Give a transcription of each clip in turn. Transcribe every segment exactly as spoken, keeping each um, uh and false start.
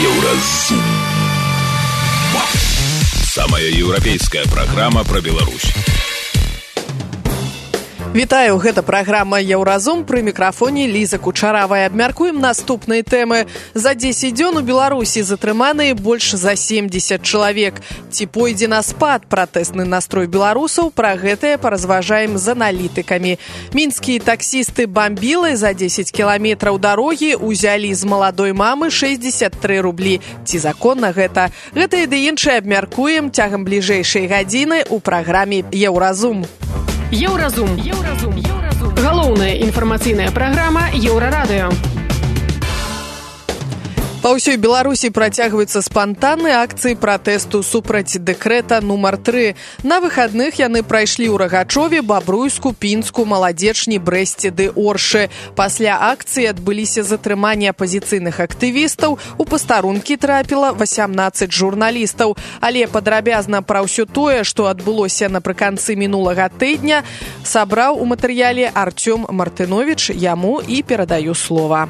Еўразум. Самая еўрапейская праграма пра Беларусь. Вітаю, гэта праграма «Еўразум», пры мікрафоне Ліза Кучаравая. Абмяркуем наступныя тэмы. За дзесяць дзён у Беларусі затрыманыя больш за семьдесят чалавек. Ці пойдзе на спад пратэсны настрой беларусаў? Пра гэтае паразважаем з аналітыкамі. Мінскія таксісты бамбілы за дзесяць кіламетраў дарогі узялі з маладой мамы шэсцьдзесят тры рублі. Ці законна гэта? Гэта і ды іншае абмяркуем цягам бліжэйшай гадзіны ў праграме «Еўразум». Еўразум. Еўразум. Еўразум. Галоўная інфармацыйная праграма Еўрарадыё. Па ўсёй Беларусі працягваюцца спантанныя акцыі пратэсту супраць дэкрэта нумар тры. На выхадных яны прайшлі ў Рагачове, Бабруйску, Пінску, Маладзечні, Брэсце ды Оршы. Пасля акцыі адбыліся затрыманні апазіцыйных актывістаў. У пастарункі трапіла васямнаццаць журналістаў. Але падрабязна пра ўсё тое, што адбылося напрыканцы мінулага тыдня, сабраў у матэрыяле Артём Мартыновіч. Яму і перадаю слова.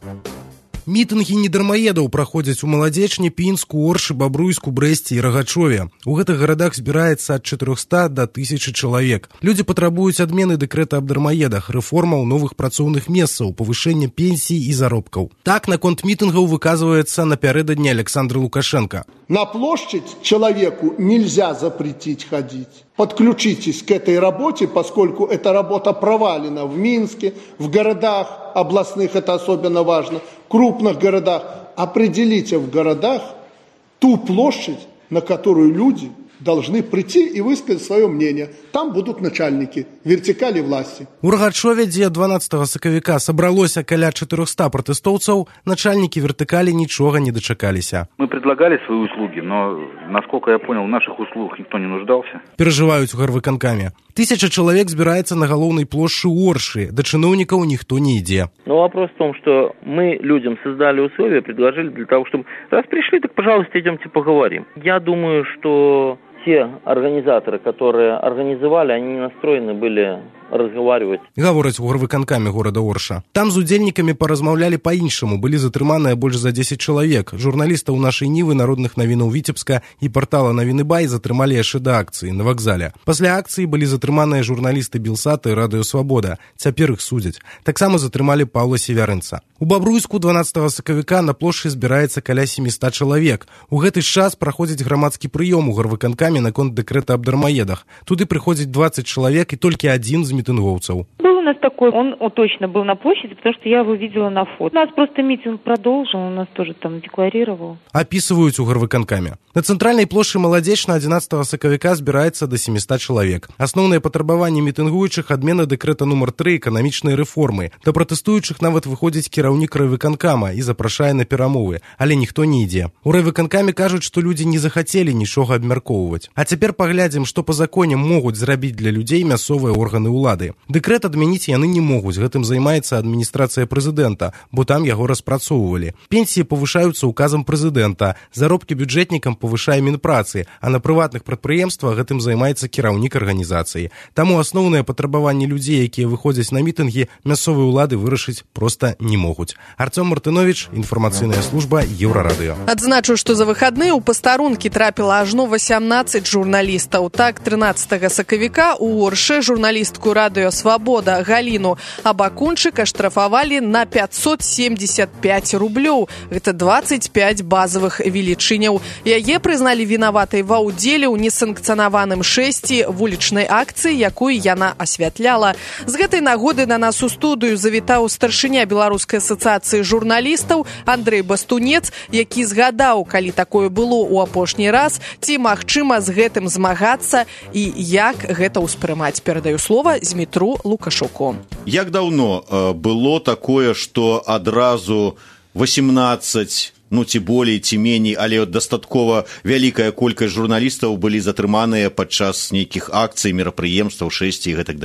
Мітынгі недармаедаў праходзяць у Маладзечні, Пінску, Оршы, Бабруйску, Брэсце і Рагачове. У гэтых гарадах збіраецца ад чатырохсот да тысячы чалавек. Людзі патрабуюць адмены дэкрэта аб дармаедах, рэформаў новых працоўных месцаў, павышэння пенсій і заробкаў. Так наконт мітынгаў выказваецца напярэдадні Александр Лукашенко. На площадь человеку нельзя запретить ходить. Подключитесь к этой работе, поскольку эта работа провалена в Минске, в городах областных, это особенно важно, в крупных городах. Определите в городах ту площадь, на которую люди должны прийти и высказать свое мнение. Там будут начальники вертикали власти. У Рагачове, дзе дванаццатага сакавіка сабралося каля чатырохсот пратэстоўцаў, начальники вертикали ничего не дочакалися. Мы предлагали свои услуги, но, насколько я понял, в наших услугах никто не нуждался. Переживаюць у гарвыканкаме. Тысяча человек збираецца на галоўнай плошчы Оршы. До чиновников никто не ідзе. Но вопрос в том, что мы людям создали условия, предложили для того, чтобы раз пришли, так, пожалуйста, идемте поговорим. Я думаю, что те организаторы, которые организовали, они не настроены были разговаривать. Гавораць у гарвыканкаме горада Орша. Там з удзельнікамі паразмаўлялі па-іншаму. Былі затрыманыя больш за дзесяць чалавек. Журналістаў нашай Нівы, народных навінаў Віцебска і партала Навіны Бай затрымалі яшчэ да акцыі на вакзале. Пасля акцыі былі затрыманыя журналісты Белсата і Радыё Свабода. Цяпер іх судзяць. Таксама затрымалі Паўла Севярынца. У Бабруйску дванаццатага сакавіка на плошчы збіраецца каля семьсот чалавек. У гэты час праходзіць грамадскі прыём у гарвыканкаме наконт дэкрэта аб дармаедах. Туды прыходзіць двадцать чалавек і толькі адзін з митинговцев. Был у нас такой, он, он точно был на площади, потому что я его видела на фото. У нас просто митинг продолжил, он нас тоже там декларировал. Описывают у гарвыканкаме. На центральной площади Маладзечна одиннадцатого сакавіка збіраецца до семисот чалавек. Асноўнае патрабаванне мітынгуючых адмена дэкрэта нумар тры эканамічнай рэформы. Да пратэстуючых нават выходзіць кіраўнік райвыканкама і запрашае на перамовы, але ніхто не ідзе. У райвыканкаме кажуць, што людзі не захацелі нічога абмяркоўваць. А цяпер паглядзім, што па законе могуць зрабіць для людзей мясцовыя органы ўлады. Дэкрэт адмяніць яны не могуць, гэтым займаецца адміністрацыя прэзідэнта, бо там яго распрацоўвалі. Пенсіі павышаюцца указам прэзідэнта, заробкі бюджэтнікам павышае Мінпрацы, а на прыватных прадпрыемствах гэтым займаецца кіраўнік арганізацыі. Таму асноўныя патрабаванні людзей, якія выходзяць на мітынгі, мясцовыя ўлады вырашыць проста не могуць. Артём Мартыновіч, інфармацыйная служба Еўрарадыё. Адзначу, што за выхадныя ў пастарункі трапіла ажно васямнаццаць журналістаў. Так, трынаццатага сакавіка у Оршы журналістку Радыё Свабода Галіну Абакунчык аштрафавалі на пятьсот семьдесят пять рублёў. Гэта двадцать пять базавых велічыняў. Яе прызналі вінаватай ва ўдзеле ў несанкцыянаваным шэсці вулічнай акцыі, якую яна асвятляла. З гэтай нагоды на нас у студыю завітаў старшыня Беларускай асацыяцыі журналістаў Андрэй Бастунец, які згадаў, калі такое было ў апошні раз, ці магчыма з гэтым змагацца і як гэта ўспрымаць. Перадаю слова Змітру Лукашуку. Як даўно э, было такое, што адразу восемнадцать, ну ці болей, ці меней, але дастаткова вялікая колькасць журналістаў былі затрыманыя падчас нейкіх акцый, мерапрыемстваў, шэсці і гэтак далей?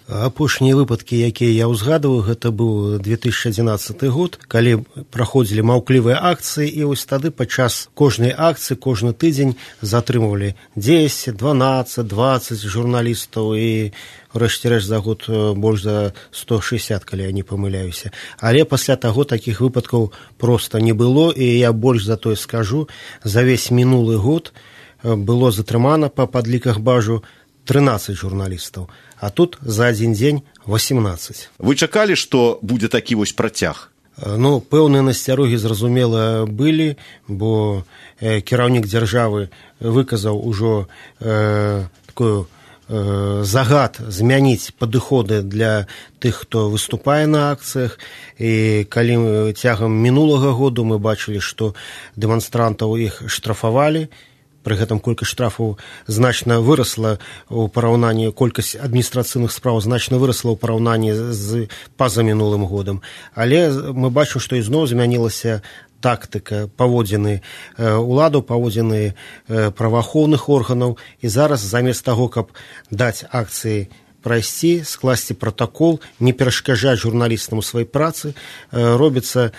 Апошнія выпадкі, якія я ўзгадываю, гэта быў две тысячи адзінаццаты год, калі праходзілі маўклівыя акцыі, і вось тады падчас кожнай акцыі, кожны тыдзень затрымывалі дзесяць, дванаццаць, дваццаць журналістаў, і рэшце рэшт за год больш за сто шэсцьдзесят, калі я не памыляюся. Але пасля таго такіх выпадкаў проста не было, і я больш за тое скажу, за весь мінулы год было затрымана па падліках бажу трынаццаць журналістаў, а тут за адзін дзень восемнадцаць. Вы чакалі, што будзе такі вось працяг? Ну, пэўныя насцярогі, зразумела, былі, бо э, кіраўнік дзяржавы выказаў ужо э, такую э, загад змяніць падыходы для тых, хто выступае на акцыях, і калі цягам мінулага году мы бачылі, што дэманстрантаў іх штрафавалі, пры гэтым колькасць штрафаў значна вырасла ў параўнанні, колькасць адміністрацыйных спраў значна вырасла ў параўнанні з пазамінулым годам. Але мы бачым, што ізноў змянілася тактыка паводзіны уладаў, паводзіны праваахоўных органаў, і зараз замест таго, каб даць акцыі прайсці, скласці пратакол, не перашкаджаць журналістам у сваёй працы, робяцца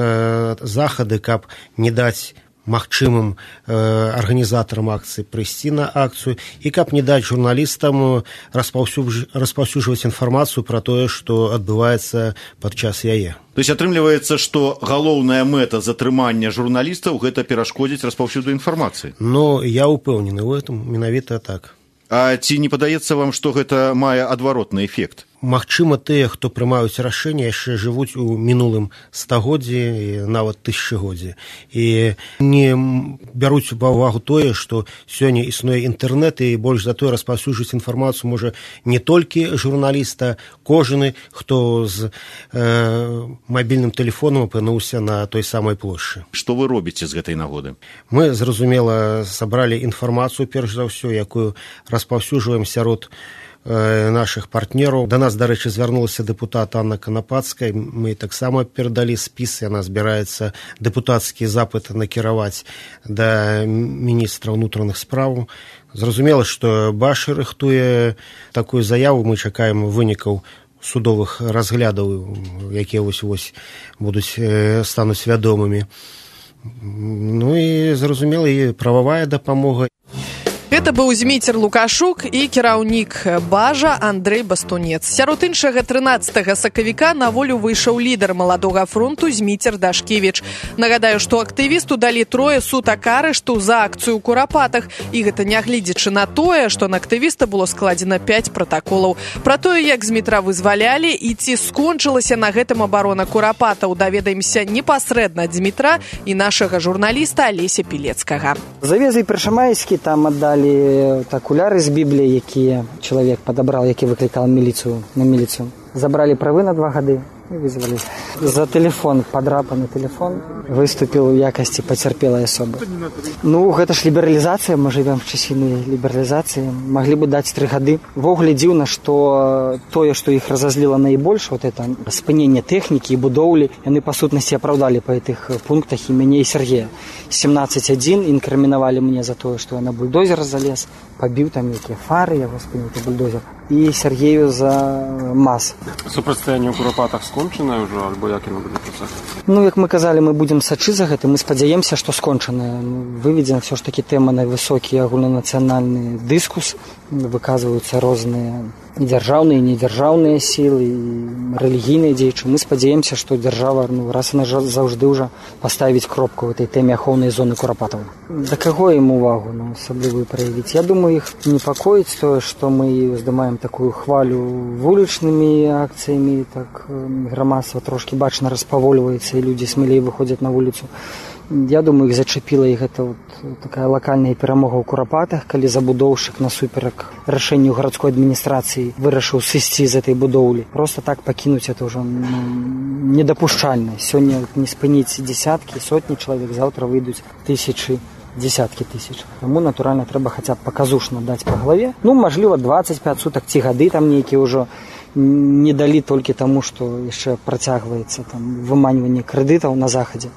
захады, каб не даць магчымым э, арганізатарам акцыі прыйсці на акцыю, і каб не даць журналістам распаўсюж... распаўсюджваць інфармацыю пра тое, што адбываецца падчас яе. То есть атрымліваецца, што галоўная мэта затрымання журналістаў гэта перашкодзіць распаўсюду інфармацыі? Ну, я ўпэўнены ў гэтым, менавіта так. А ці не падаецца вам, што гэта мае адваротны эфект? Магчыма, тыя, хто прымаюць рашэнні, яшчэ жывуць у мінулым стагоддзі і нават тысячагоддзі. І не бяруць ва ўвагу тое, што сёння існуе інтэрнэт, і больш за тое распаўсюджваць інфармацыю можа не толькі журналіста, кожны, хто з э, мабільным тэлефонам апынуўся на той самай плошчы. Што вы робіце з гэтай нагоды? Мы, зразумела, сабралі інфармацыю, перш за ўсё, якую распаўсюджваем сярод наших партнераў. Да нас, дарэчы, звярнулася дэпутат Анна Канапацкая. Мы таксама перадалі спіс, яна збіраецца дэпутацкі запыт накіраваць да міністра ўнутраных спраў. Зразумела, што Башы рыхтуе такую заяву, мы чакаем вынікаў судовых разглядаў, якія вось-вось будуць стануць вядомымі. Ну і, зразумела, і прававая дапамога. Гэта быў Зміцер Лукашук і кіраўнік бажа Андрэй Бастунец. Сярод іншага трынаццатага сакавіка на волю выйшаў лідар маладога фронту Зміцер Дашкевіч. Нагадаю, што актывісту далі трое сутак арышту за акцыю ў Курапатах, і гэта нягледзячы на тое, што на актывіста было складзена пяць пратаколаў. Пра тое, як Змітра вызвалялі і ці скончылася на гэтым абарона Курапатаў, даведаемся непасрэдна ад Змітра і нашага журналіста Алеся Пілецкага. Завезли Першамайскі, там аддалі окуляры з Бібліі, якія чалавек падабраў, які выклікаў міліцыю на міліцыю. Забралі правы на два гады і вызвалі. За тэлефон, падрапаны тэлефон, выступіў у якасці пацярпелай асобы. Ну, гэта ж лібералізацыя, мы жывем в часіны лібералізацыі. Маглі бы даць тры гады. Ввогуле дзіўна, што тое, што іх разазліла найбольш, вот это спыненне тэхнікі і будоўлі, яны па сутнасці апраўдалі па гэтых пунктах і мяне і Сергея. семнадцать адзін інкрымінавалі мне за тое, што я на бульдозер залез, пабіў там якія фары, яго спыніў бульдозер. І Сергею за мас. Супрацьстаянне ў Курапатах скончанае ўжо, альбо як яно будзе працаваць? Ну, як мы казалі, мы будзем сачыць за гэта, мы спадзяемся, што скончанае. Выведзена ўсё ж такі тэма на высокі агульнанацыянальны дыскус, выказваюцца розныя і дзяржаўныя, і недзяржаўныя сілы, і рэлігійныя дзеячы. Мы спадзяемся, што дзяржава ну, раз і заўжды ўжо паставіць кропку ў этой тэме ахоўнай зоны Курапатаў. Да каго ім увагу ну, асаблівую праявіць? Я думаю, іх непакоіць тое, што мы уздымаем такую хвалю вулічнымі акцыямі, так грамадства трошкі бачна распавольваецца, і людзі смелей выходзяць на вуліцу. Я думаю, іх зачапіла і гэта вот такая лакальная перамога ў Курапатах, калі забудоўшчык насуперак рашэнню гарадской адміністрацыі вырашыў сысці з этой будоўлі. Просто так пакінуць это ўжо ну, недапушчальна. Сёння не спыніць дзесяткі, сотні чалавек, заўтра выйдуць тысячы, десяткі тысяч. Таму, натуральна, трэба хаця б паказушна даць па галаве. Ну, мажліва, дваццаць пяць сутак ці гады там нейкія ўжо не далі толькі таму, што яшчэ працягваецца там выманьванне крэдытаў на захадзе.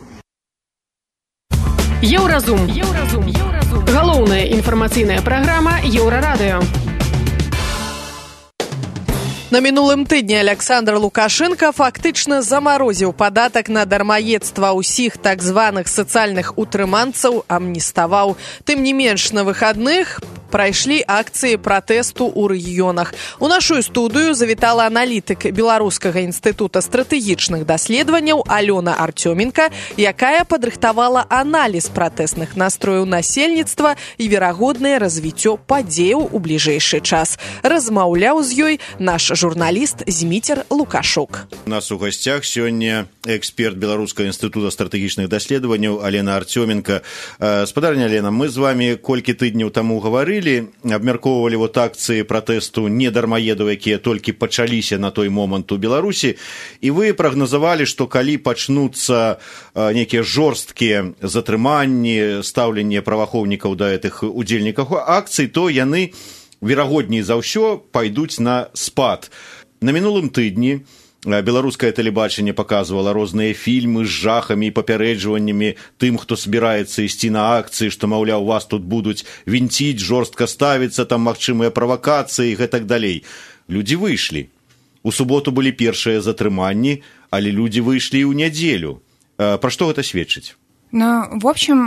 Еўразум. Еўразум. Еўразум. Галоўная інфармацыйная праграма Еўрарадыё. На мінулым тыдні Александр Лукашенко фактычна замарозіў падатак на дармаедства ўсіх так званых сацыяльных утрыманцаў, амніставаў. Тым не менш, на выхадных прайшлі акцыі пратэсту ў рэгіёнах. У нашую студыю завітала аналітык Беларускага інстытута стратэгічных даследаванняў Алёна Артёменка, якая падрыхтавала аналіз пратэсных настрояў насельніцтва і верагоднае развіццё падзеяў у бліжэйшы час. Размаўляў з ёй наш журналіст Зміцер Лукашук. У нас у гостях сёння эксперт Беларускага інстытута стратэгічных даследаванняў Алена Артёменка. Спадарня Алена, мы з вами колькі тыдняў таму гаварылі, абмяркоўвалі вот акцыі пратэсту недармаедаў, якія толькі пачаліся на той момант у Беларусі, і вы прагназавалі, што калі пачнуцца нейкія жорсткія затрыманні, стаўленне праваахоўнікаў да гэтых удзельнікаў акцый, то яны верагодней за ўсё пайдуць на спад. На мінулым тыдні беларускае тэлебачанне паказвала розныя фільмы з жахамі і папярэджваннямі тым, хто збіраецца ісці на акцыі, што, маўляў, вас тут будуць вінціць, жорстка ставіцца, там магчымыя правакацыі і гэтак далей. Людзі выйшлі. У суботу былі першыя затрыманні, але людзі выйшлі і ў нядзелю. Пра што гэта сведчыць? Ну, в общем,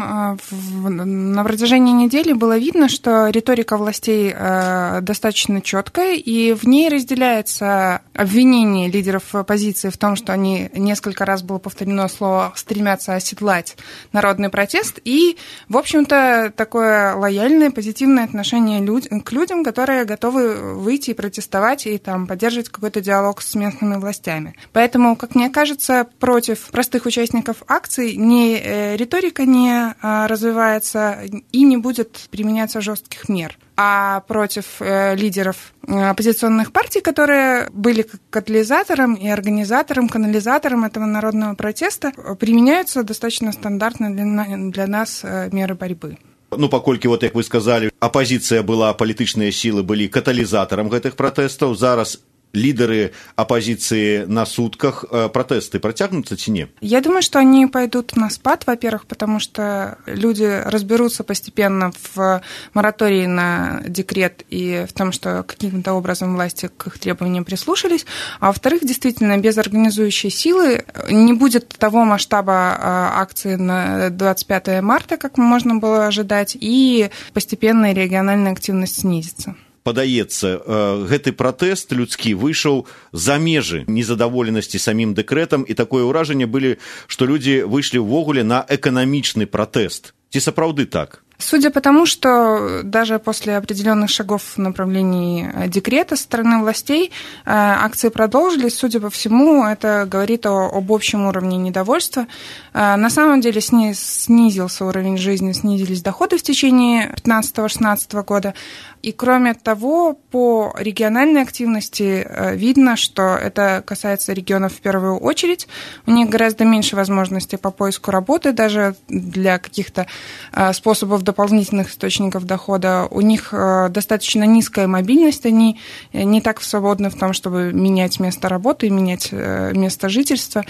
на протяжении недели было видно, что риторика властей достаточно четкая, и в ней разделяется обвинение лидеров оппозиции в том, что они, несколько раз было повторено слово, стремятся оседлать народный протест, и, в общем-то, такое лояльное, позитивное отношение люд... к людям, которые готовы выйти и протестовать, и там поддерживать какой-то диалог с местными властями. Поэтому, как мне кажется, против простых участников акций не риторика не развивается и не будет применяться жестких мер. А против э, лидеров оппозиционных партий, которые были катализатором и организатором, канализатором этого народного протеста, применяются достаточно стандартно для, для нас меры борьбы. Ну, паколькі, вот, як вы сказали, апозіцыя была, палітычныя сілы былі каталізатарам гэтых пратэстаў, зараз лидеры оппозиции на сутках, протесты протягнутся ці не? Я думаю, что они пойдут на спад, во-первых, потому что люди разберутся постепенно в моратории на декрет и в том, что каким-то образом власти к их требованиям прислушались, а во-вторых, действительно, без организующей силы не будет того масштаба акции на двадцать пятое марта, как можно было ожидать, и постепенно региональная активность снизится. Падаецца, гэты пратэст людскі выйшаў за межы незадаволенасці самім дэкрэтам, і такое ўражанне былі, што людзі выйшлі ўвогуле на эканамічны пратэст. Ці сапраўды так? Судя по тому, что даже после определенных шагов в направлении декрета со стороны властей акции продолжились, судя по всему, это говорит о, об общем уровне недовольства. На самом деле снизился уровень жизни, снизились доходы в течение пятнадцатого-шестнадцатого года. И кроме того, по региональной активности видно, что это касается регионов в первую очередь. У них гораздо меньше возможностей по поиску работы, даже для каких-то способов дополнительных источников дохода. У них достаточно низкая мобильность, они не так свободны в том, чтобы менять место работы, менять место жительства.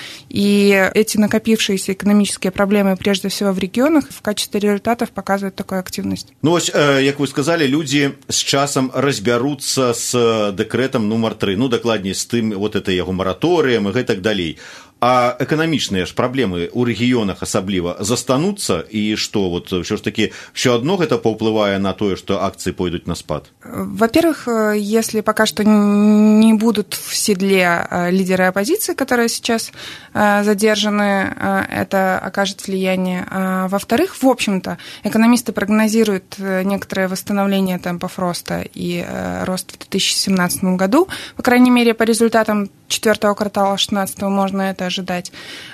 И эти накопившиеся экономические проблемы, прежде всего в регионах, в качестве результатов показывают такую активность. Ну, ось, як вы сказали, люди с часом разбяруцца с дэкрэтам нумар тры, ну, дакладней, з тым, вот это яго мараторыем і гэтак далей. А эканамічныя ж праблемы ў рэгіёнах асабліва застануцца, і што, вот, ўсё ж таки, ўсё адно гэта паўплывае на тое, што акцыі пойдуць на спад? Во-первых, если пока что не будут в седле лидеры оппозиции, которые сейчас задержаны, это окажет влияние. А во-вторых, в общем-то, экономисты прогнозируют некоторое восстановление темпов роста и рост в две тысячи семнадцатом году. По крайней мере, по результатам четвертого квартала шестнадцатого можно это ожидать.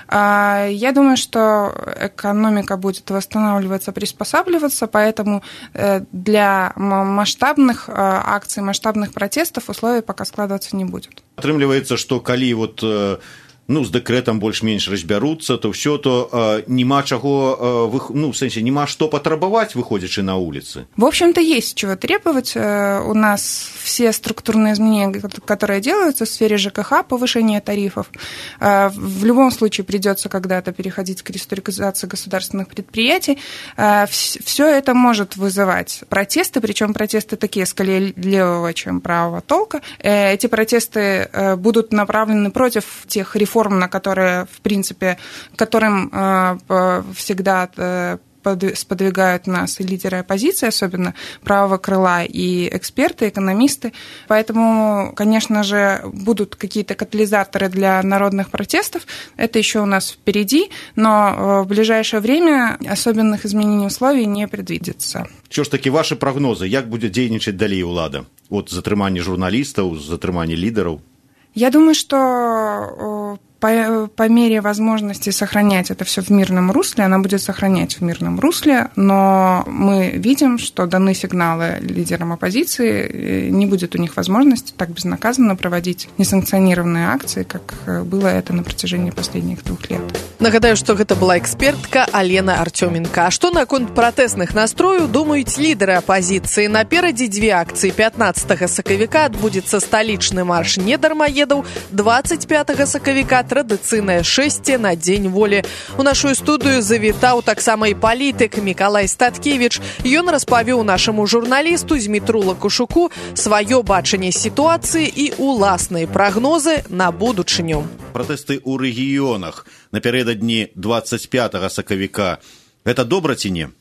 Я думаю, что экономика будет восстанавливаться, приспосабливаться, поэтому для масштабных акций, масштабных протестов условий пока складываться не будет. Атрымліваецца, што калі вот ну, з дэкрэтам больш-менш разбяруцца, то ўсё, то э, няма чаго, э, ну, в сэнсе, няма што патрабаваць, выходзячы на улицы? В общем-то, есть чего требовать. У нас все структурные изменения, которые делаются в сфере ЖКХ, повышение тарифов, в любом случае придется когда-то переходить к реструктуризации государственных предприятий. Все это может вызывать протесты, причем протесты такие скорее левого, чем правого толка. Эти протесты будут направлены против тех реформ, на которые, в принципе, которым всегда сподвигают нас и лидеры оппозиции, особенно правого крыла, и эксперты, экономисты. Поэтому, конечно же, будут какие-то катализаторы для народных протестов. Это еще у нас впереди, но в ближайшее время особенных изменений условий не предвидится. Что ж таки ваши прогнозы? Як будет дзейнічаць далей улада? От затрымання журналистов, затрымання лидеров? Я думаю, что по, по мере возможности сохранять это все в мирном русле, она будет сохранять в мирном русле, но мы видим, что даны сигналы лидерам оппозиции, не будет у них возможности так безнаказанно проводить несанкционированные акции, как было это на протяжении последних двух лет. Нагадаю, што гэта была экспертка Алена Артёменко. А што наконт пратэсных настрояў думаюць лідары апазіцыі? Наперадзе дзве акцыі. пятнадцатага сакавіка адбудзецца сталічны марш недармаедаў, двадцать пятага сакавіка традыцыйнае шэсце на дзень волі. У нашу студыю завітаў таксама і палітык Мікалай Статкевіч. Ён распавёў нашаму журналісту Змітру Лакушуку сваё бачанне сітуацыі і уласныя прагнозы на будучыню. Пратэсты ў рэгіёнах напярэдадні двадцать пятага сакавіка. Это добра ці не?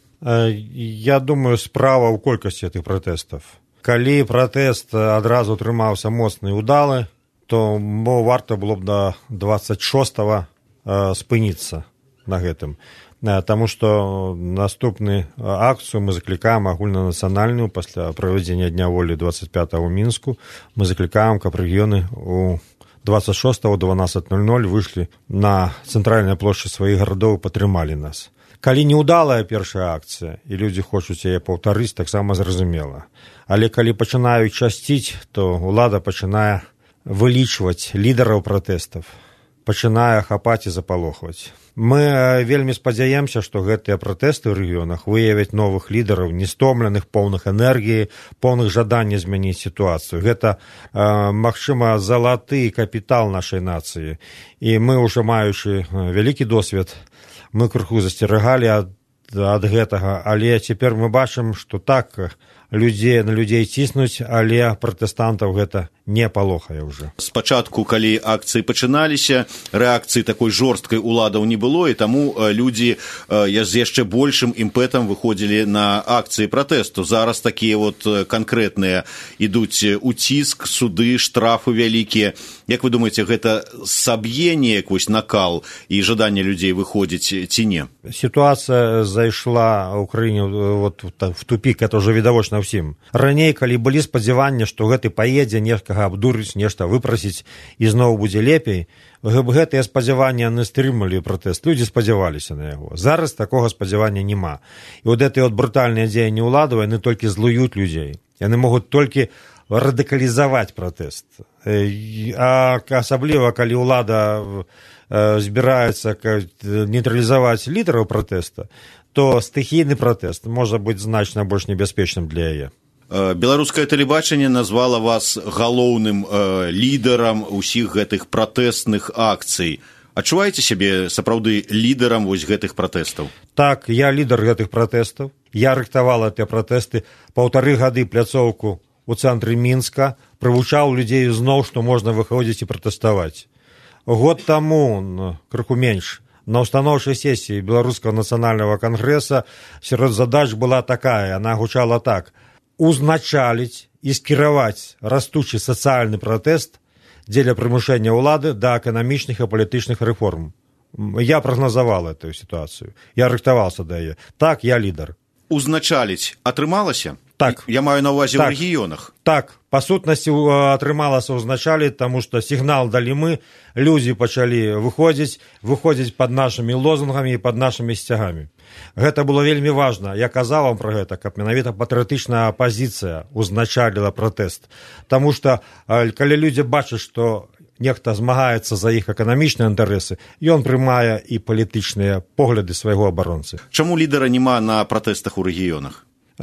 Я думаю, справа ў колькасці гэтых пратэстаў. Калі пратэст адразу атрымаўся моцны і ўдалы, то мо варта было б да двадцать шостага э, спыніцца на гэтым. Таму што наступную акцыю мы заклікаем агульнанацыянальную пасля правядзення Дня волі двадцать пятага ў Мінску. Мы заклікаем, каб рэгіёны у двадцать шостага дванадцать ноль ноль выйшлі на цэнтральныя плошчы сваіх гарадоў і падтрымалі нас. Калі неўдалая першая акцыя, і людзі хочуць яе паўтарыць, таксама зразумела. Але калі пачынаюць часціць, то ўлада пачынае вылічваць лідараў пратэстаў, пачынае хапаць і запалохваць. Мы вельмі спадзяемся, што гэтыя пратэсты ў рэгіёнах выявяць новых лідараў, нестомленых, поўных энергіі, поўных жадання змяніць сітуацыю. Гэта, э, магчыма, залаты капітал нашай нацыі. І мы, ўжо маючы вялікі досвед, мы крыху засцерагалі ад, ад гэтага, але цяпер мы бачым, што так людзей, на людзей ціснуць, але пратэстантаў гэта не палохае ўжо. Спачатку, калі акцыі пачыналіся, рэакцыі такой жорсткай уладаў не было, і таму людзі з яшчэ большым імпэтам выходзілі на акцыі пратэсту. Зараз такія вот канкрэтныя ідуць уціск, суды, штрафы вялікія. Як вы думаеце, гэта саб'е неяк вось накал і жаданне людзей выходзіць ці не? Сітуацыя зайшла ў краіне вот в тупик, это ўжо відавочна ўсім. Раней, калі былі спадзяванні, што гэты паедзе нешкага абдурыць, нешта выпрасіць і зноў будзе лепей, гэтыя спадзяванні не стрымалі пратэст. Людзі спадзяваліся на яго. Зараз такога спадзявання няма. І вот гэтыя вот брутальныя дзеянні ўладаў, яны толькі злуюць людзей. Яны могуць толькі радыкалізаваць пратэст. А асабліва, калі ўлада збіраецца нейтралізаваць лідараў пратэста, то стыхійны пратэст можа быць значна больш небяспечным для яе. Беларускае тэлебачанне назвала вас галоўным э, лідарам усіх гэтых пратэстных акцый. Адчуваеце сябе сапраўды лідарам вось гэтых пратэстаў? Так, я лідар гэтых пратэстаў. Я рыхтавала тыя пратэсты паўтары гады пляцоўку у цэнтры Мінска, прывучаў людзей зноў, што можна выходзіць і пратэставаць. Год таму, крыху менш, на установчай сесіі Беларускага нацыянальнага кангрэса сярод задач была такая, яна гучала так: узначаліць і скіраваць растучы сацыяльны пратэст дзеля прымушэння ўлады да эканамічных і палітычных рэформ. Я прагназавала эту сітуацыю. Я рыхтаваўся да яе. Так, я лідар. Узначаліць атрымалася? Так. Я маю на ўвазе так. ў рэгіёнах. Так, па сутнасці атрымалася ўзначаліць, таму што сігнал далі мы, людзі пачалі выходзіць, выходзіць пад нашымі лозунгамі і пад нашымі сцягамі. Гэта было вельмі важна. Я казаў вам пра гэта, каб менавіта патрыятычная апазіцыя ўзначаліла пратэст. Таму што, калі людзі бачаць, што нехта змагаецца за іх эканамічныя інтарэсы, ён прымае і палітычныя погляды свайго абаронцы. Чаму лідара няма на пратэстах у рэгіёнах?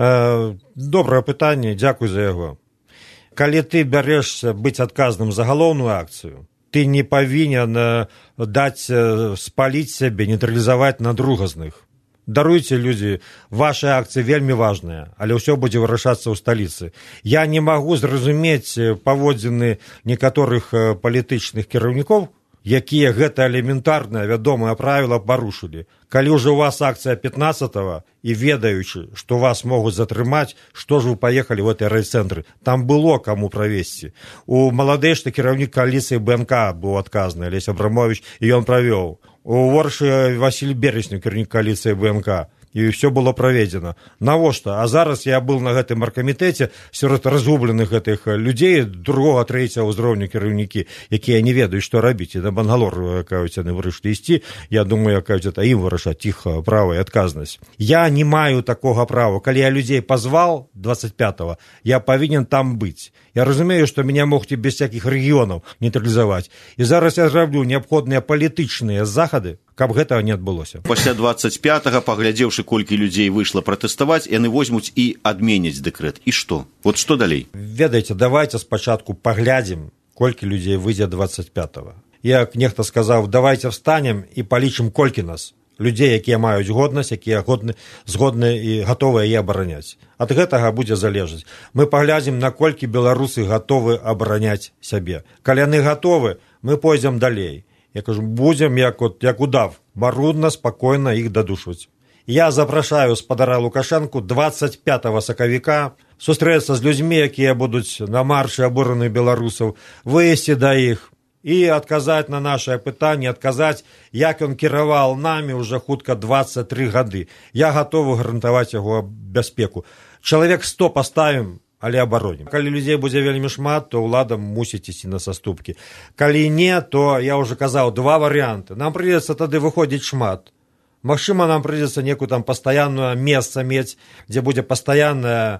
Э, добрае пытанне, дзякуй за яго. Калі ты бярэшся быць адказным за галоўную акцыю, ты не павінен даць спаліць сябе, нейтралізаваць на другазных. Даруйце, людзі, вашы акцыі вельмі важныя, але ўсё будзе вырашацца ў сталіцы. Я не магу зразумець паводзіны некаторых палітычных кіраўнікоў, якія гэта элементарнае вядомае правіла парушылі. Калі ўжо у вас акцыя пятнадцатого і ведаючы, што вас могуць затрымаць, што ж вы паехалі ў гэтай райцэнтры? Там было каму правесці. У маладэчны кіраўнік кааліцыі БНК быў адказны, Алесь Абрамович, і ён правёў. У Оршы Васіль Бересню, кіраўнік кааліцыі БНК, і ўсё было праведзена. Навошта? А зараз я быў на гэтым аргкамітэце сярод разгубленых гэтых людзей другога, трэцяга ўзроўню кіраўнікі, якія не ведаюць, што рабіць. І на Бангалор, кажуць, яны вырашылі ісці. Я думаю, кажуць, это ім вырашаць іх права і адказнасць. Я не маю такога права. Калі я людзей пазвал двадцать пятого, я павінен там быць. Я разумею, што мяне могуць без всякіх рэгіёнаў нейтралізаваць. І зараз я зраблю неабходныя палітычныя захады, каб гэтага не адбылося. Пасля двадцать пятого, паглядзеўшы, колькі людзей выйшла пратэставаць, яны возьмуць і адменяць дэкрэт. І што? Вот што далей? Ведаеце, давайце спачатку паглядзім, колькі людзей выйдзе двадцать пятого. Як нехта сказаў, давайце встанем і палічым, колькі нас. Людзей, якія маюць годнасць, якія годны, згодны і гатовыя яе абараняць. Ад гэтага будзе залежаць. Мы паглядзім, наколькі беларусы гатовы абараняць сябе. Калі яны гатовы, мы пойдзем далей. Я кажу, будзем як, от, як удав, марудна, спакойна іх дадушваць. Я запрашаю спадара Лукашэнку двадцать пятого сакавіка сустрэцца з людзьмі, якія будуць на маршы абураных беларусаў, выйсці да іх і адказаць на нашае пытанне, адказаць, як ён кіраваў намі ўжо хутка двадцать три гады. Я гатовы гарантаваць яго бяспеку. Чалавек сто паставім, але абаронім. Калі людзей будзе вельмі шмат, то ўлада мусіць ісці на саступкі. Калі не, то, я ўжо казаў, два варыянты. Нам прыйдзецца тады выходзіць шмат. Магчыма, нам прыйдзецца некую там пастаянную месца мець, дзе будзе пастаянны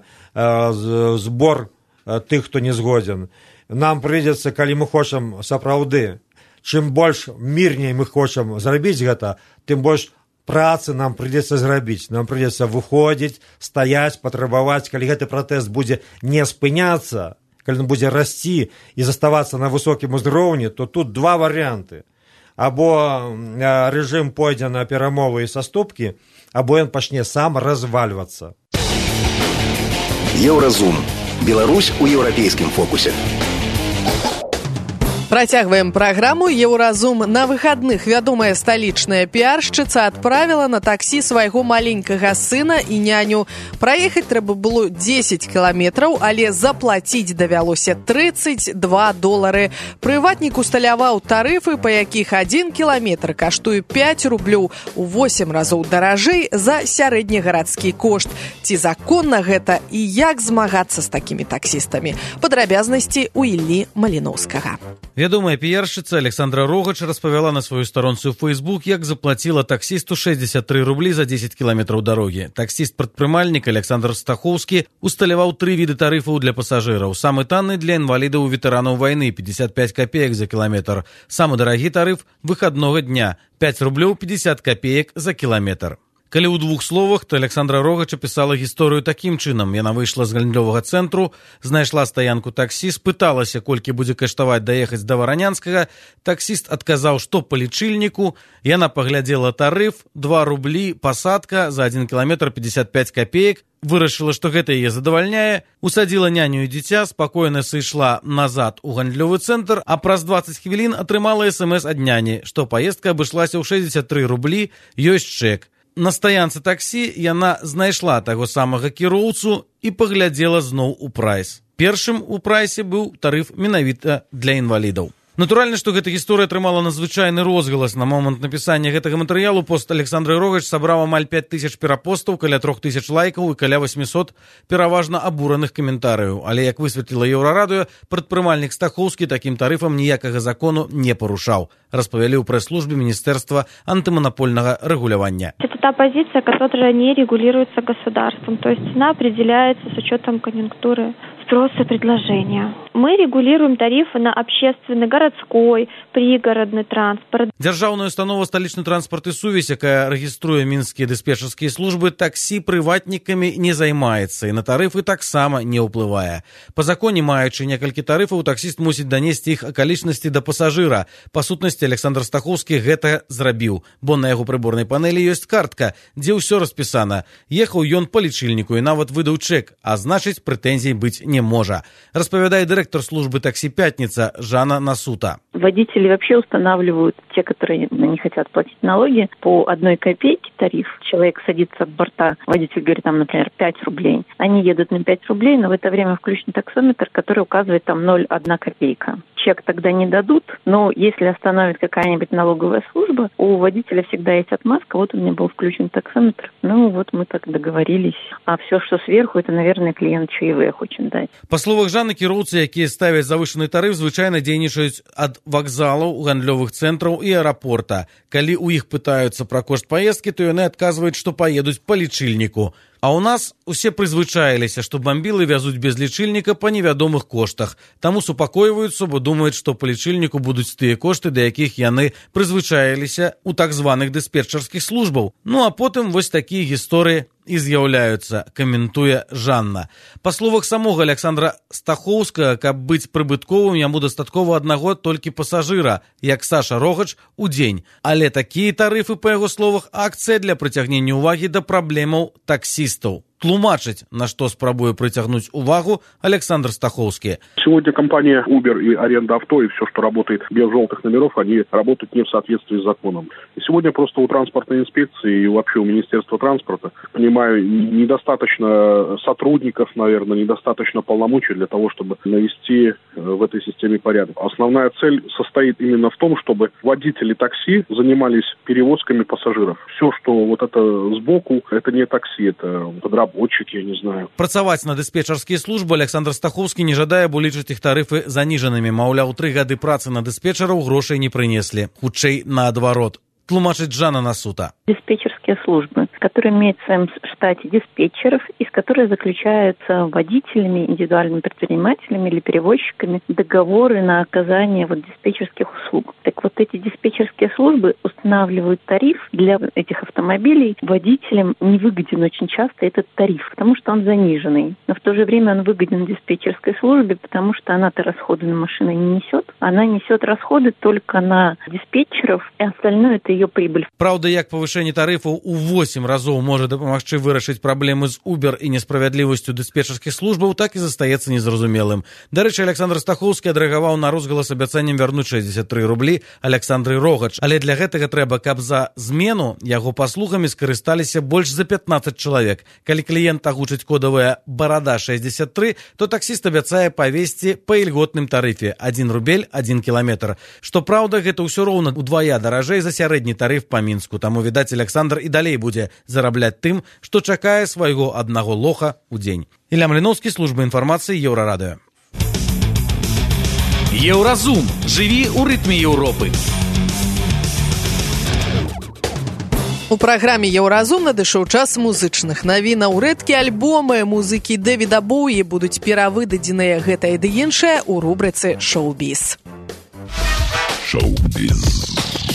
э, збор э, тых, хто не згодзен. Нам прыйдзецца, калі мы хочам сапраўды, чым больш мірней мы хочам зрабіць гэта, тым больш працы нам прыйдзецца зрабіць. Нам прыйдзецца выходзіць, стаяць, патрабаваць. Калі гэты пратэст будзе не спыняцца, калі ён будзе расці і заставацца на высокім узроўні, то тут два варыянты. Або рэжым пойдзе на перамовы і саступкі, або ён пачне сам развальвацца. Еўразум. Беларусь у еўрапейскім фокусе. Працягваем праграму «Еўразум». На выхадных вядомая сталічная піаршчыца адправіла на таксі свайго маленькага сына і няню. Праехаць трэба было дзесяць кіламетраў, але заплаціць давялося тридцать два долары. Прыватнік усталяваў тарыфы, па якіх адзін кіламетр каштуе пять рублёў, у восемь разоў даражэй за сярэднегарадскі кошт. Ці законна гэта і як змагацца з такімі таксістамі? Падрабязнасці ў Іллі Маліноўскага. Вядомая піяршчыца Александра Рогач распавяла на сваёй старонцы ў Facebook, як заплаціла таксісту шэсцьдзесят тры рублі за дзесяць кіламетраў дарогі. Таксіст-прадпрымальнік Александр Стахоўскі усталяваў тры віды тарыфаў для пасажыраў. Самы танны для інвалідаў і ветэранаў вайны пятьдесят пять копеек за кіламетр. Самы дарагі тарыф выхаднога дня пять рублёў пятьдесят копеек за кіламетр. Калі ў двух словах, то Александра Рогач апісала гісторыю такім чынам. Яна выйшла з гандлёвага цэнтру, знайшла стаянку таксі, спыталася, колькі будзе каштаваць даехаць да Варанянскага. Таксіст адказаў, што па лічыльніку. Яна паглядзела тарыф, два рублі, пасадка, за адзін кіламетр пятьдесят пять копеек. Вырашыла, што гэта яе задавальняе, усадзіла няню і дзіця, спакойна сышла назад у гандлёвы цэнтр, а праз двадцать хвілін атрымала эс-эм-эс ад няні, што паездка абышлася ў шэсцьдзесят тры рублі, ёсць чэк. На стаянцы таксі яна знайшла таго самага кіроўцу і паглядзела зноў у прайс. Першым у прайсе быў тарыф менавіта для інвалідаў. Натуральна, што гэта гісторыя атрымала надзвычайны розгалас. На момант напісання гэтага матэрыялу пост Александры Рогач сабраў амаль пять тысяч перапостаў, каля трох тысяч лайкаў і каля восьмісот пераважна абураных каментарыяў. Але, як высветліла Еўрарадыё, прадпрымальнік Стахоўскі такім тарыфам ніякага закону не парушаў, распавялі ў прэс-службе Министерства антимонопольного регулирования. Это та позиция, которая не регулируется государством, то есть цена определяется с учетом конъюнктуры спрос и предложение. Мы регулируем тарифы на общественный, городской, пригородный транспорт. Дзяржаўная установа «Столичный транспорт и сувязь», якая рэгіструе мінскія дыспетчарскія службы, таксі прыватнікамі не займаецца і на тарыфы таксама не ўплывае. Па законе, маючы некалькі тарыфаў, таксіст мусіць данесці іх акалічнасці да пасажыра. Па сутнасці, Александр Стахоўскі гэта зрабіў, бо на яго прыборнай панелі ёсць картка, дзе ўсё распісана. Ехаў ён па лічыльніку і нават выдаў чэк, а значыць, прэтэнзій быць не можа. Распавядае дырэктар службы такси «Пятница» Жанна Насута. Водители вообще устанавливают, те, которые не хотят платить налоги, по одной копейке тариф. Человек садится от борта, водитель говорит, там, например, пять рублей. Они едут на пять рублей, но в это время включен таксометр, который указывает там ноль целых одна копейка. Чек тогда не дадут, но если остановит какая-нибудь налоговая служба, у водителя всегда есть отмазка. Вот у меня был включен таксометр. Ну, вот мы так договорились. А все, что сверху, это, наверное, клиент чаевые хочет дать. Па словах Жанны, кіроўцы, якія ставяць завышаны тарыф, звычайна дзейнічаюць ад вакзалаў, гандлёвых цэнтраў і аэрапорта. Калі ў іх пытаюцца пра кошт паездкі, то яны адказваюць, што паедуць па лічыльніку. А ў нас усе прызвычаіліся, што бамбілы вязуць без лічыльніка па невядомых коштах. Таму супакойваюцца, бо думаюць, што па лічыльніку будуць тыя кошты, да якіх яны прызвычаіліся ў так званых дыспетчарскіх службаў. Ну а потым вось такія гісторыі і з'яўляюцца, каментуе Жанна. Па словах самога Александра Стахоўскага, каб быць прыбытковым, яму дастаткова аднаго толькі пасажыра, як Саша Рогач, у дзень. Але такія тарыфы, па яго словах, акцыя для прыцягнення ўвагі да праблемаў таксістаў. Тлумачить, на что спробуя притягнуть увагу, Александр Стаховский. Сегодня компания Uber и аренда авто, и все, что работает без желтых номеров, они работают не в соответствии с законом. И сегодня просто у транспортной инспекции и вообще у Министерства транспорта, понимаю, недостаточно сотрудников, наверное, недостаточно полномочий для того, чтобы навести в этой системе порядок. Основная цель состоит именно в том, чтобы водители такси занимались перевозками пассажиров. Все, что вот это сбоку, это не такси, это подработка. Я не знаю. Працаваць на дыспетчарскія службы Александр Стахоўскі не жадае, бо лічыць іх тарыфы заніжанымі. Маўляў, тры гады працы на дыспетчараў грошай не прынеслі. Хутчэй наадварот. Тлумачыць Жанна Насута. Диспетчерские службы, которые имеют в своем штате диспетчеров, и с которыми заключаются водителями, индивидуальными предпринимателями или перевозчиками договоры на оказание вот диспетчерских услуг. Так вот, эти диспетчерские службы устанавливают тариф для этих автомобилей. Водителям невыгоден очень часто этот тариф, потому что он заниженный. Но в то же время он выгоден диспетчерской службе, потому что она-то расходы на машины не несет. Она несет расходы только на диспетчеров, и остальное это ее прибыль. Праўда, як павышэнне тарыфаў у восемь разоў можа дапамагчы вырашыць праблемы з Uber і несправядлівасцю дыспетчарскіх службаў, так і застаецца незразумелым. Дарэчы, Александр Стахоўскі адрэагаваў на розгалас абяцаннем вярнуць шэсцьдзесят тры рублі Александры Рогач. Але для гэтага трэба, каб за змену яго паслугамі скарысталіся больш за пятнаццаць чалавек. Калі кліент агучыць кодавая барада шэсцьдзесят тры, то таксіст абяцае павесці па ільготным тарыфе адзін рубель адзін кіламетр. Што праўда, гэта ўсё роўна удвая даражэй за сярэдні тарыф па Мінску. Таму, відаць, Александр і далей будзе зарабляць тым, што чакае свайго аднаго лоха ў дзень. Ілля Маліноўскі, служба інфармацыі, Еўрарадыё. Еўразум. Жыві ў рытме Еўропы. У праграме «Еўразум» надышоў час музычных навінаў. Рэдкія альбомы музыкі Дэвіда Боуі будуць перавыдадзеныя гэтае ды іншае ў рубрыцы «Шоу-біз». Шоу-біз.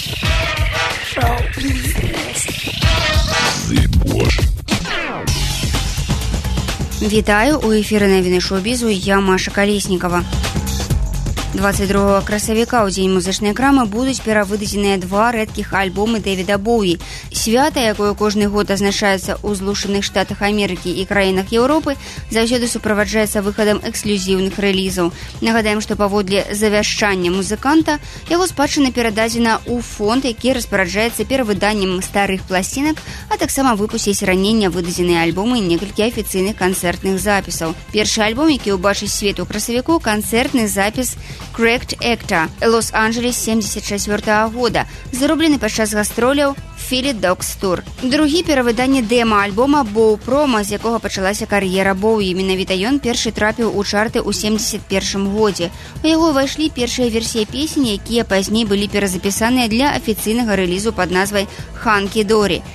Вітаю, у эфіры навіны шоу-бізу, я Маша Калеснікова. двадцать другого красавіка ў дзень музычнай крамы будуць перавыдадзеныя два рэдкіх альбомы Дэвіда Боуі. Свята, якое кожны год азначаецца ў Злучаных Штатах Амерыкі і краінах Еўропы, заўсёды суправаджаецца выхадам эксклюзіўных рэлізаў. Нагадаем, што паводле завяшчання музыканта яго спадчына перададзена ў фонд, які распараджаецца перавыданнем старых пласцінак, а таксама выпусціць раней нявыдадзеныя альбомы і некалькі афіцыйных канцэртных запісаў. Першы альбом, які ўбачыць свет у красавіку, канцэртны запіс Cracked Actor, Лос-Анджелес семьдесят четвёртого года, зарублены падчас гастроляў Philly Dogs Tour. Другі перавыданне дэма-альбома Боу Прома, з якога пачалася кар'ера Боуі. Менавіта ён першы трапіў у чарты ў семьдесят першым годзе. У яго ўвайшлі першыя версіі песень, якія пазней былі перазапісаныя для афіцыйнага рэлізу пад назвай «Ханкі Дорі».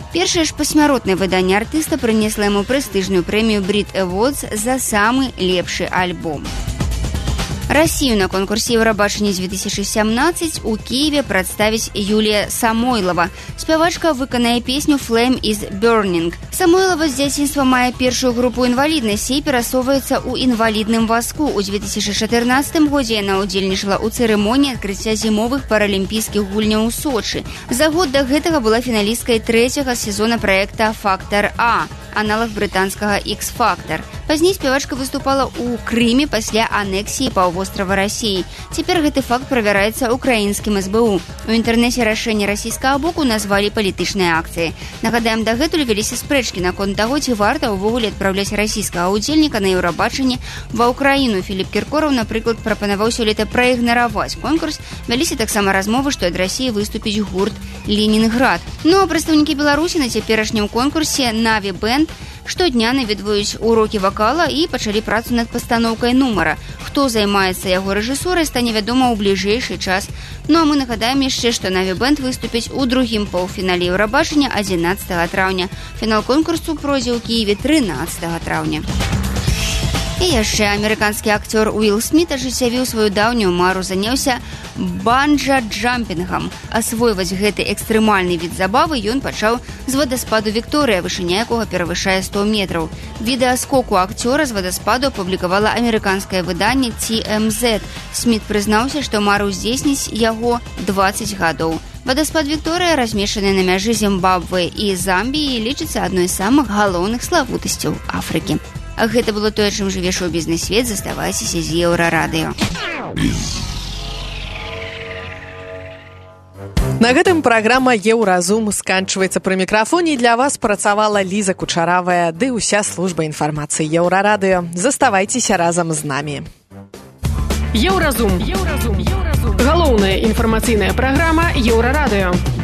Першае ж пасмяротнае выданне артыста прынесла яму прэстыжную прэмію Brit Awards за самы лепшы альбом. Россию на конкурсе Евробачення две тысячи семнадцать у Киеве прадставіць Юлія Самойлова. Спявачка выканае песню «Flame is Burning». Самойлова з дзяцінства мае першую групу інваліднасці і перасоўваецца ў інвалідным вазку. У две тысячи чатырнаццатым годзе яна ўдзельнічала ў цырымоніі адкрыцця зімовых паралімпійскіх гульняў у Сочы. За год да гэтага была фіналісткай трэцяга сезона праекта «Фактор А», аналог брытанскага X-Factor. Пазней спявачка выступала ў Крыме пасля анексіі паўвострава Расіі. Цяпер гэты факт правяраецца украінскім эс бэ у. У інтэрнэце рашэнне расійскага боку назвалі палітычнай акцыяй. Нагадаем, дагэтуль вяліся спрэчкі наконт таго, ці варта ўвогуле адпраўляць расійскага ўдзельніка на Еўрабачанне ва ўкраіну. Філіп Кіркораў, напрыклад, прапанаваў сёлета праігнараваць конкурс. Вяліся таксама размовы, што ад Расіі выступіць гурт «Ленінград». Ну а прадстаўнікі Беларусі на цяперашнім конкурсе «Наві Бэнд» штодня наведваюць урокі вакала і пачалі працу над пастаноўкай нумара. Хто займаецца яго рэжысурай, стане вядома ў бліжэйшы час. Ну а мы нагадаем яшчэ, што Наві Бэнд выступіць у другім паўфінале Еўрабачання адзінаццатага траўня. Фінал конкурсу пройдзе ў Кіеве трынаццатага траўня. І яшчэ амерыканскі акцёр Уилл Сміт ажыццявіў сваю даўнюю мару, заняўся банджа-джампінгам. Асвойваць гэты экстрэмальны від забавы ён пачаў з вадаспаду Вікторыя, вышыня якога перавышае сто метраў. Відэа скоку акцёра з вадаспаду апублікавала амерыканскае выданне Ти Эм Зет. Сміт прызнаўся, што мару здзейсніць яго дваццаць гадоў. Вадаспад Вікторыя, размешчаны на мяжы Зімбабве і Замбіі, лічыцца адной з самых галоўных славутасцяў Афрыкі. А гэта было тое, чым жыве шоу-бізнес-свет. Заставайцеся з Еўрарадыё. На гэтым праграма «Еўразум» сканчваецца. Пры мікрафоне для вас працавала Ліза Кучаравая ды ўся служба інфармацыі Еўрарадыё. Заставайцеся разам з намі. Еўразум. Еўразум. Галоўная інфармацыйная праграма Еўрарадыё.